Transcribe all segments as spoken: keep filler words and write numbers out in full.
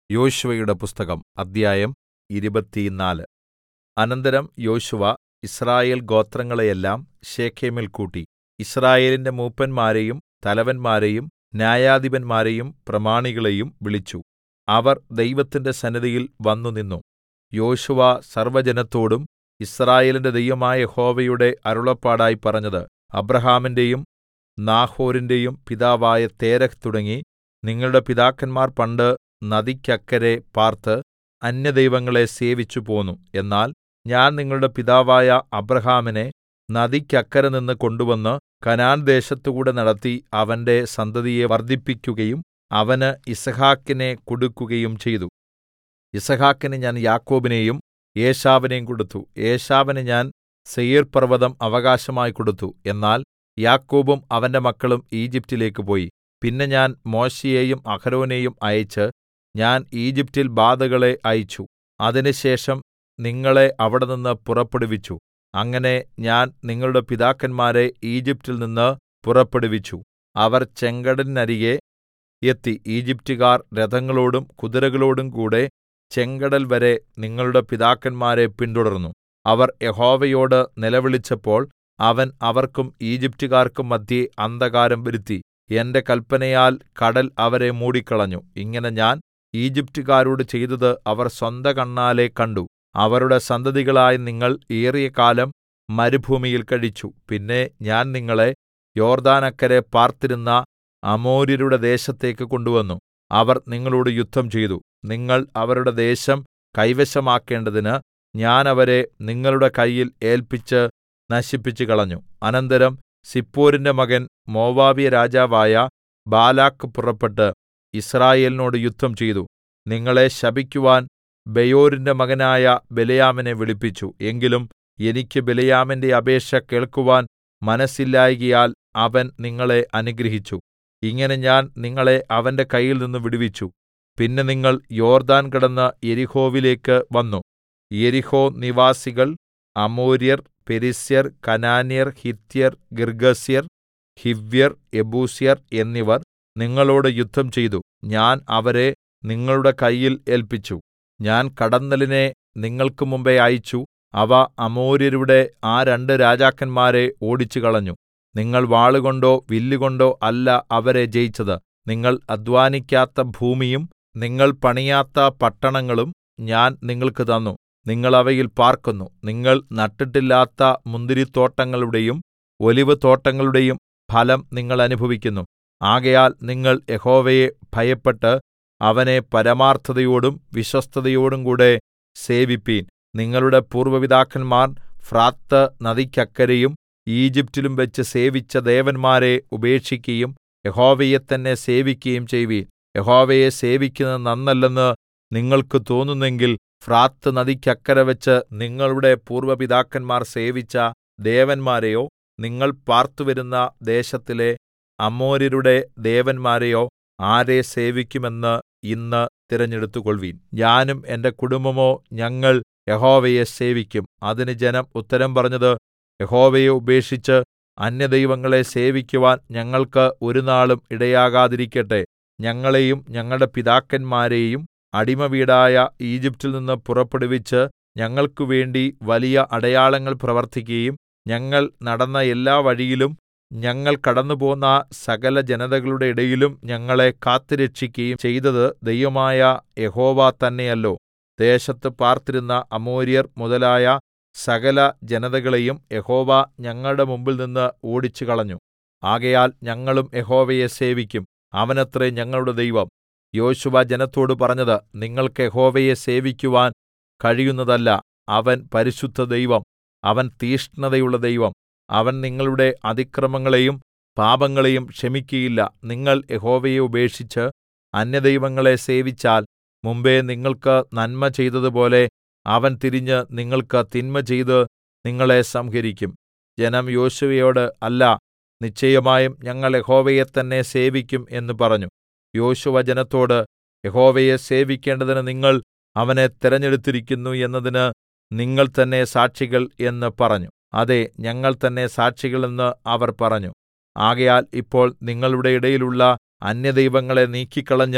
യോശുവയുടെ പുസ്തകം അദ്ധ്യായം ഇരുപത്തിനാല്. അനന്തരം യോശുവ യിസ്രായേൽ ഗോത്രങ്ങളെയെല്ലാം ശെഖേമിൽ കൂട്ടി, യിസ്രായേലിന്റെ മൂപ്പന്മാരെയും തലവന്മാരെയും ന്യായാധിപന്മാരെയും പ്രമാണികളെയും വിളിച്ചു. അവർ ദൈവത്തിന്റെ സന്നിധിയിൽ വന്നുനിന്നു. യോശുവ സർവ്വജനത്തോടും യിസ്രായേലിന്റെ ദൈവമായ യഹോവയുടെ അരുളപ്പാടായി പറഞ്ഞത്, അബ്രാഹാമിൻറെയും നാഹോരിന്റെയും പിതാവായ തേരഹ് തുടങ്ങി നിങ്ങളുടെ പിതാക്കന്മാർ പണ്ട് നദിക്കക്കരെ പാർത്ത് അന്യദൈവങ്ങളെ സേവിച്ചുപോന്നു. എന്നാൽ ഞാൻ നിങ്ങളുടെ പിതാവായ അബ്രാഹാമിനെ നദിക്കക്കരെ നിന്ന് കൊണ്ടുവന്ന് കനാൻദേശത്തുകൂടെ നടത്തി അവന്റെ സന്തതിയെ വർദ്ധിപ്പിക്കുകയും അവന് യിസ്ഹാക്കിനെ കൊടുക്കുകയും ചെയ്തു. യിസ്ഹാക്കിന് ഞാൻ യാക്കോബിനെയും ഏശാവിനെയും കൊടുത്തു. ഏശാവിന് ഞാൻ സേയീർപർവ്വതം അവകാശമായി കൊടുത്തു. എന്നാൽ യാക്കോബും അവന്റെ മക്കളും ഈജിപ്റ്റിലേക്ക് പോയി. പിന്നെ ഞാൻ മോശെയെയും അഹരോനെയും അയച്ച് ഞാൻ ഈജിപ്റ്റിൽ ബാധകളെ അയച്ചു. അതിനുശേഷം നിങ്ങളെ അവിടെനിന്ന് പുറപ്പെടുവിച്ചു. അങ്ങനെ ഞാൻ നിങ്ങളുടെ പിതാക്കന്മാരെ ഈജിപ്റ്റിൽ നിന്ന് പുറപ്പെടുവിച്ചു. അവർ ചെങ്കടലിനരികെ എത്തി. ഈജിപ്റ്റുകാർ രഥങ്ങളോടും കുതിരകളോടും കൂടെ ചെങ്കടൽ വരെ നിങ്ങളുടെ പിതാക്കന്മാരെ പിന്തുടർന്നു. അവർ യഹോവയോട് നിലവിളിച്ചപ്പോൾ അവൻ അവർക്കും ഈജിപ്റ്റുകാർക്കും മദ്ധ്യേ അന്ധകാരം വരുത്തി. എന്റെ കല്പനയാൽ കടൽ അവരെ മൂടിക്കളഞ്ഞു. ഇങ്ങനെ ഞാൻ ഈജിപ്റ്റുകാരോട് ചെയ്തത് അവർ സ്വന്തകണ്ണാലെ കണ്ടു. അവരുടെ സന്തതികളായ നിങ്ങൾ ഏറിയ കാലം മരുഭൂമിയിൽ കഴിച്ചു. പിന്നെ ഞാൻ നിങ്ങളെ യോർദ്ദാനക്കരെ പാർത്തിരുന്ന അമോര്യരുടെ ദേശത്തേക്ക് കൊണ്ടുവന്നു. അവർ നിങ്ങളോട് യുദ്ധം ചെയ്തു. നിങ്ങൾ അവരുടെ ദേശം കൈവശമാക്കേണ്ടതിന് ഞാൻ അവരെ നിങ്ങളുടെ കയ്യിൽ ഏല്പിച്ച് നശിപ്പിച്ചുകളഞ്ഞു. അനന്തരം സിപ്പോരിന്റെ മകൻ മോവാബ്യ രാജാവായ ബാലാക്ക് പുറപ്പെട്ട് യിസ്രായേലിനോട് യുദ്ധം ചെയ്തു. നിങ്ങളെ ശപിക്കുവാൻ ബെയോരിന്റെ മകനായ ബിലെയാമിനെ വിളിപ്പിച്ചു. എങ്കിലും എനിക്ക് ബിലെയാമിന്റെ അപേക്ഷ കേൾക്കുവാൻ മനസ്സില്ലായ്കയാൽ അവൻ നിങ്ങളെ അനുഗ്രഹിച്ചു. ഇങ്ങനെ ഞാൻ നിങ്ങളെ അവന്റെ കയ്യിൽനിന്ന് വിടുവിച്ചു. പിന്നെ നിങ്ങൾ യോർദ്ദാൻ കടന്ന് യെരിഹോവിലേക്ക് വന്നു. യെരിഹോ നിവാസികൾ അമോര്യർ, പെരിസ്യർ, കനാന്യർ, ഹിത്യർ, ഗിർഗ്ഗസ്യർ, ഹിവ്യർ, യെബൂസ്യർ എന്നിവർ നിങ്ങളോട് യുദ്ധം ചെയ്തു. ഞാൻ അവരെ നിങ്ങളുടെ കയ്യിൽ ഏല്പിച്ചു. ഞാൻ കടന്നലിനെ നിങ്ങൾക്ക് മുമ്പെ അയച്ചു. അവ അമോര്യരുടെ ആ രണ്ട് രാജാക്കന്മാരെ ഓടിച്ചുകളഞ്ഞു. നിങ്ങൾ വാളുകൊണ്ടോ വില്ലുകൊണ്ടോ അല്ല അവരെ ജയിച്ചത്. നിങ്ങൾ അദ്ധ്വാനിക്കാത്ത ഭൂമിയും നിങ്ങൾ പണിയാത്ത പട്ടണങ്ങളും ഞാൻ നിങ്ങൾക്ക് തന്നു. നിങ്ങൾ അവയിൽ പാർക്കുന്നു. നിങ്ങൾ നട്ടിട്ടില്ലാത്ത മുന്തിരിത്തോട്ടങ്ങളുടെയും ഒലിവുതോട്ടങ്ങളുടെയും ഫലം നിങ്ങൾ അനുഭവിക്കുന്നു. ആകയാൽ നിങ്ങൾ യഹോവയെ ഭയപ്പെട്ട് അവനെ പരമാർത്ഥതയോടും വിശ്വസ്തതയോടും കൂടെ സേവിപ്പീൻ. നിങ്ങളുടെ പൂർവ്വ പിതാക്കന്മാർ ഫ്രാത്ത് നദിക്കക്കരെയും ഈജിപ്റ്റിലും വെച്ച് സേവിച്ച ദേവന്മാരെ ഉപേക്ഷിക്കയും യഹോവയെ തന്നെ സേവിക്കയും ചെയ്വീൻ. യഹോവയെ സേവിക്കുന്നത് നന്നല്ലെന്ന് നിങ്ങൾക്ക് തോന്നുന്നെങ്കിൽ ഫ്രാത്ത് നദിക്കക്കരെ വെച്ച് നിങ്ങളുടെ പൂർവ്വ പിതാക്കന്മാർ സേവിച്ച ദേവന്മാരെയോ നിങ്ങൾ പാർത്തുവരുന്ന ദേശത്തിലെ അമോര്യരുടെ ദേവന്മാരെയോ ആരെ സേവിക്കുമെന്ന് ഇന്ന് തിരഞ്ഞെടുത്തുകൊൾവീൻ. ഞാനും എന്റെ കുടുംബമോ ഞങ്ങൾ യഹോവയെ സേവിക്കും. അതിന് ജനം ഉത്തരം പറഞ്ഞത്, യഹോവയെ ഉപേക്ഷിച്ച് അന്യദൈവങ്ങളെ സേവിക്കുവാൻ ഞങ്ങൾക്ക് ഒരുനാളും ഇടയാകാതിരിക്കട്ടെ. ഞങ്ങളെയും ഞങ്ങളുടെ പിതാക്കന്മാരെയും അടിമവീടായ ഈജിപ്റ്റിൽ നിന്ന് പുറപ്പെടുവിച്ച് ഞങ്ങൾക്കു വേണ്ടി വലിയ അടയാളങ്ങൾ പ്രവർത്തിക്കുകയും ഞങ്ങൾ നടന്ന എല്ലാ വഴിയിലും ഞങ്ങൾ കടന്നുപോന്ന സകല ജനതകളുടെ ഇടയിലും ഞങ്ങളെ കാത്തുരക്ഷിക്കുകയും ചെയ്തത് ദൈവമായ യഹോവ തന്നെയല്ലോ. ദേശത്ത് പാർത്തിരുന്ന അമോര്യർ മുതലായ സകല ജനതകളെയും യഹോവ ഞങ്ങളുടെ മുമ്പിൽനിന്ന് ഓടിച്ചുകളഞ്ഞു. ആകയാൽ ഞങ്ങളും യഹോവയെ സേവിക്കും. അവനത്രേ ഞങ്ങളുടെ ദൈവം. യോശുവ ജനത്തോട് പറഞ്ഞത്, നിങ്ങൾക്ക് യഹോവയെ സേവിക്കുവാൻ കഴിയുന്നതല്ല. അവൻ പരിശുദ്ധ ദൈവം. അവൻ തീക്ഷ്ണതയുള്ള ദൈവം. അവൻ നിങ്ങളുടെ അതിക്രമങ്ങളെയും പാപങ്ങളെയും ക്ഷമിക്കയില്ല. നിങ്ങൾ യഹോവയെ ഉപേക്ഷിച്ച് അന്യദൈവങ്ങളെ സേവിച്ചാൽ മുമ്പെ നിങ്ങൾക്ക് നന്മ ചെയ്തതുപോലെ അവൻ തിരിഞ്ഞ് നിങ്ങൾക്ക് തിന്മ ചെയ്ത് നിങ്ങളെ സംഹരിക്കും. ജനം യോശുവയോട്, അല്ല, നിശ്ചയമായും ഞങ്ങൾ യഹോവയെ തന്നെ സേവിക്കും എന്ന് പറഞ്ഞു. യോശുവ ജനത്തോട്, യഹോവയെ സേവിക്കേണ്ടതിന് നിങ്ങൾ അവനെ തിരഞ്ഞെടുത്തിരിക്കുന്നു എന്നതിന് നിങ്ങൾ തന്നെ സാക്ഷികൾ എന്ന് പറഞ്ഞു. അതെ, ഞങ്ങൾ തന്നെ സാക്ഷികൾ എന്ന് അവർ പറഞ്ഞു. ആകയാൽ ഇപ്പോൾ നിങ്ങളുടെ ഇടയിലുള്ള അന്യദൈവങ്ങളെ നീക്കിക്കളഞ്ഞ്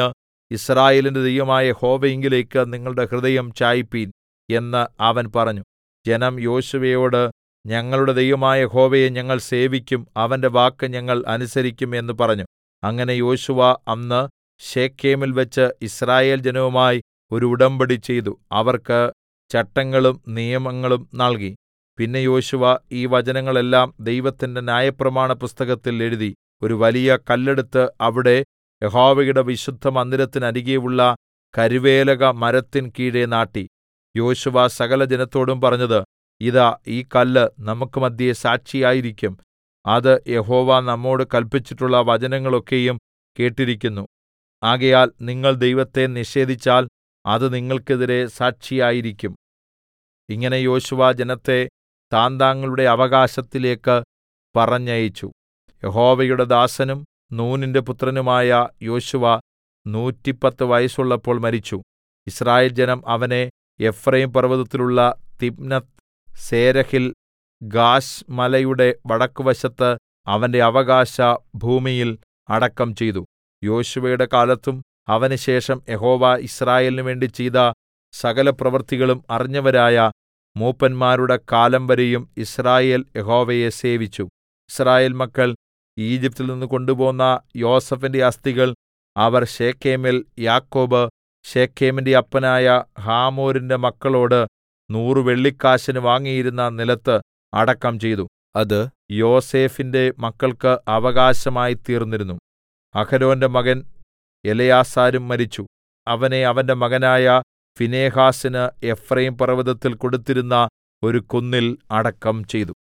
യിസ്രായേലിന്റെ ദൈവമായ യഹോവയിങ്കലേക്ക് നിങ്ങളുടെ ഹൃദയം ചായിപ്പീൻ എന്ന് അവൻ പറഞ്ഞു. ജനം യോശുവയോട്, ഞങ്ങളുടെ ദൈവമായ യഹോവയെ ഞങ്ങൾ സേവിക്കും, അവന്റെ വാക്ക് ഞങ്ങൾ അനുസരിക്കും എന്ന് പറഞ്ഞു. അങ്ങനെ യോശുവ അന്ന് ശെഖേമിൽവെച്ച് യിസ്രായേൽ ജനവുമായി ഒരു ഉടമ്പടി ചെയ്തു, അവർക്ക് ചട്ടങ്ങളും നിയമങ്ങളും നൽകി. പിന്നെ യോശുവ ഈ വചനങ്ങളെല്ലാം ദൈവത്തിന്റെ ന്യായപ്രമാണ പുസ്തകത്തിൽ എഴുതി ഒരു വലിയ കല്ലെടുത്ത് അവിടെ യഹോവയുടെ വിശുദ്ധമന്ദിരത്തിനരികെയുള്ള കരുവേലക മരത്തിൻ കീഴെ നാട്ടി. യോശുവ സകല ജനത്തോടും പറഞ്ഞത്, ഇതാ ഈ കല്ല് നമുക്ക് മദ്ധ്യേ സാക്ഷിയായിരിക്കും. അത് യഹോവ നമ്മോട് കല്പിച്ചിട്ടുള്ള വചനങ്ങളൊക്കെയും കേട്ടിരിക്കുന്നു. ആകയാൽ നിങ്ങൾ ദൈവത്തെ നിഷേധിച്ചാൽ അത് നിങ്ങൾക്കെതിരെ സാക്ഷിയായിരിക്കും. ഇങ്ങനെ യോശുവ ജനത്തെ താന്താങ്ങളുടെ അവകാശത്തിലേക്ക് പറഞ്ഞയച്ചു. യഹോവയുടെ ദാസനും നൂനിന്റെ പുത്രനുമായ യോശുവ നൂറ്റിപ്പത്ത് വയസ്സുള്ളപ്പോൾ മരിച്ചു. യിസ്രായേൽ ജനം അവനെ എഫ്രയീം പർവ്വതത്തിലുള്ള തിമ്നത്ത് സേരഹിൽ ഗാശ് മലയുടെ വടക്കുവശത്ത് അവന്റെ അവകാശ ഭൂമിയിൽ അടക്കം ചെയ്തു. യോശുവയുടെ കാലത്തും അവനുശേഷം യഹോവ യിസ്രായേലിന് വേണ്ടി ചെയ്ത സകല പ്രവൃത്തികളും അറിഞ്ഞവരായ മൂപ്പന്മാരുടെ കാലം വരെയും യിസ്രായേൽ യഹോവയെ സേവിച്ചു. യിസ്രായേൽ മക്കൾ ഈജിപ്റ്റിൽ നിന്ന് കൊണ്ടുപോന്ന യോസേഫിന്റെ അസ്ഥികൾ അവർ ശെഖേമിൽ യാക്കോബ് ശെഖേമിന്റെ അപ്പനായ ഹമോരിന്റെ മക്കളോട് നൂറ് വെള്ളിക്കാശിന് വാങ്ങിയിരുന്ന നിലത്ത് അടക്കം ചെയ്തു. അത് യോസേഫിന്റെ മക്കൾക്ക് അവകാശമായി തീർന്നിരുന്നു. അഹരോന്റെ മകൻ എലെയാസാരും മരിച്ചു. അവനെ അവന്റെ മകനായ ഫിനെഹാസിന് എഫ്രയീം പർവ്വതത്തിൽ കൊടുത്തിരുന്ന ഒരു കുന്നിൽ അടക്കം ചെയ്തു.